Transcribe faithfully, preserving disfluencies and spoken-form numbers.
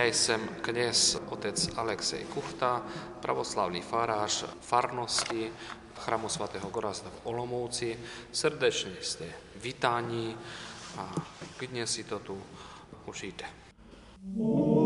Ja som kňaz otec Alexej Kuchta, pravoslavný farář farnosti chrámu svätého Gorazda v Olomouci. Srdečne ste vítáni a dnes si to tu užijte.